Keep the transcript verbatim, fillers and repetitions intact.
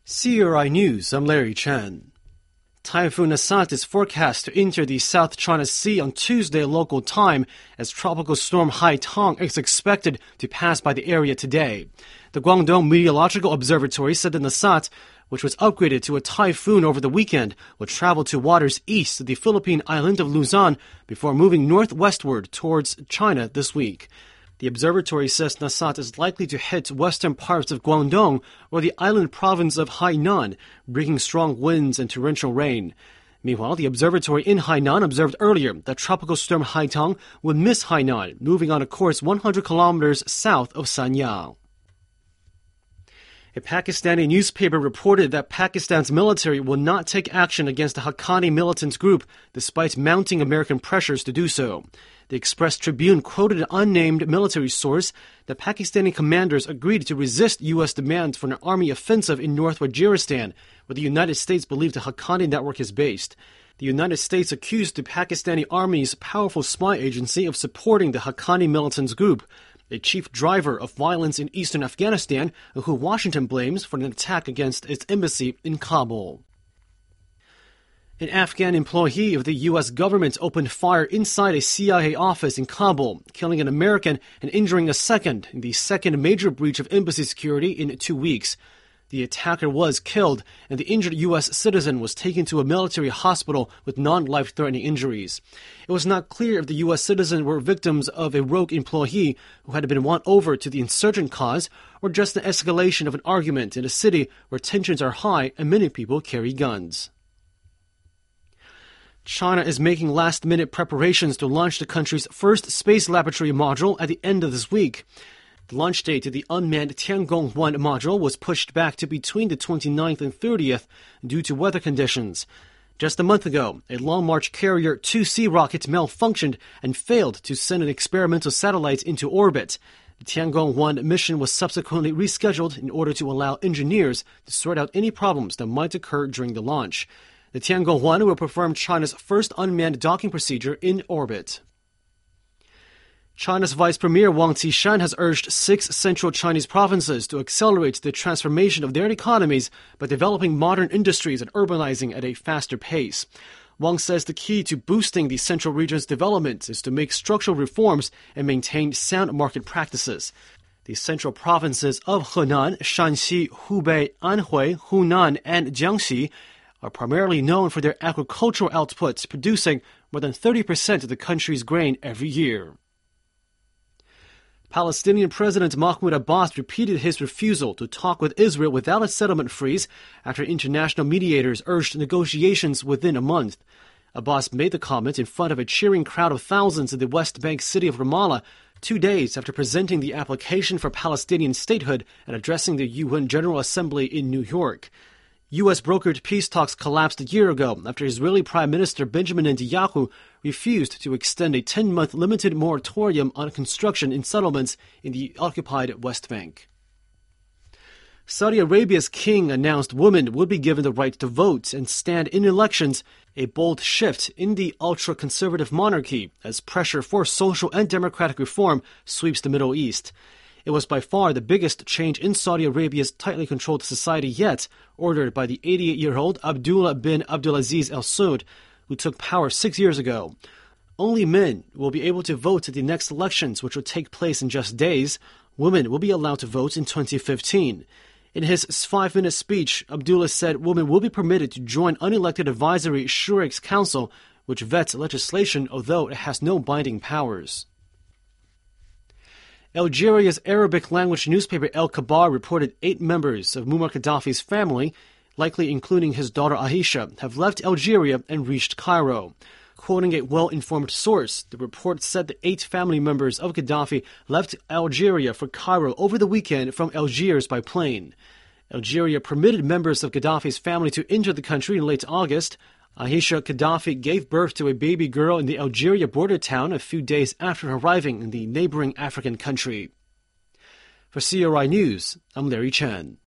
C R I News, I'm Larry Chen. Typhoon Asat is forecast to enter the South China Sea on Tuesday local time as Tropical Storm Haitong is expected to pass by the area today. The Guangdong Meteorological Observatory said that Asat, which was upgraded to a typhoon over the weekend, will travel to waters east of the Philippine island of Luzon before moving northwestward towards China this week. The observatory says Asat is likely to hit western parts of Guangdong or the island province of Hainan, bringing strong winds and torrential rain. Meanwhile, the observatory in Hainan observed earlier that Tropical Storm Haitong would miss Hainan, moving on a course one hundred kilometers south of Sanya. A Pakistani newspaper reported that Pakistan's military will not take action against the Haqqani militant group despite mounting American pressures to do so. The Express Tribune quoted an unnamed military source that Pakistani commanders agreed to resist U S demands for an army offensive in North Waziristan, where the United States believe the Haqqani network is based. The United States accused the Pakistani Army's powerful spy agency of supporting the Haqqani militant group, a chief driver of violence in eastern Afghanistan, who Washington blames for an attack against its embassy in Kabul. An Afghan employee of the U S government opened fire inside a C I A office in Kabul, killing an American and injuring a second in the second major breach of embassy security in two weeks. The attacker was killed, and the injured U S citizen was taken to a military hospital with non-life-threatening injuries. It was not clear if the U S citizen were victims of a rogue employee who had been won over to the insurgent cause or just an escalation of an argument in a city where tensions are high and many people carry guns. China is making last-minute preparations to launch the country's first space laboratory module at the end of this week. The launch date of the unmanned Tiangong one module was pushed back to between the twenty-ninth and thirtieth due to weather conditions. Just a month ago, a Long March Carrier two C rocket malfunctioned and failed to send an experimental satellite into orbit. The Tiangong one mission was subsequently rescheduled in order to allow engineers to sort out any problems that might occur during the launch. The Tiangong one will perform China's first unmanned docking procedure in orbit. China's Vice Premier Wang Qishan has urged six central Chinese provinces to accelerate the transformation of their economies by developing modern industries and urbanizing at a faster pace. Wang says the key to boosting the central region's development is to make structural reforms and maintain sound market practices. The central provinces of Henan, Shanxi, Hubei, Anhui, Hunan, and Jiangxi are primarily known for their agricultural outputs, producing more than thirty percent of the country's grain every year. Palestinian President Mahmoud Abbas repeated his refusal to talk with Israel without a settlement freeze after international mediators urged negotiations within a month. Abbas made the comment in front of a cheering crowd of thousands in the West Bank city of Ramallah, two days after presenting the application for Palestinian statehood and addressing the U N General Assembly in New York. U S-brokered peace talks collapsed a year ago after Israeli Prime Minister Benjamin Netanyahu refused to extend a ten-month limited moratorium on construction in settlements in the occupied West Bank. Saudi Arabia's king announced women would be given the right to vote and stand in elections, a bold shift in the ultra-conservative monarchy as pressure for social and democratic reform sweeps the Middle East. It was by far the biggest change in Saudi Arabia's tightly controlled society yet, ordered by the eighty-eight-year-old Abdullah bin Abdulaziz Al Saud, who took power six years ago. Only men will be able to vote at the next elections, which will take place in just days. Women will be allowed to vote in twenty fifteen. In his five-minute speech, Abdullah said women will be permitted to join unelected advisory Shurex Council, which vets legislation, although it has no binding powers. Algeria's Arabic-language newspaper El Kabar reported eight members of Muammar Gaddafi's family, likely including his daughter Aisha, have left Algeria and reached Cairo. Quoting a well-informed source, the report said the eight family members of Gaddafi left Algeria for Cairo over the weekend from Algiers by plane. Algeria permitted members of Gaddafi's family to enter the country in late August. Aisha Gaddafi gave birth to a baby girl in the Algeria border town a few days after arriving in the neighboring African country. For C R I News, I'm Larry Chen.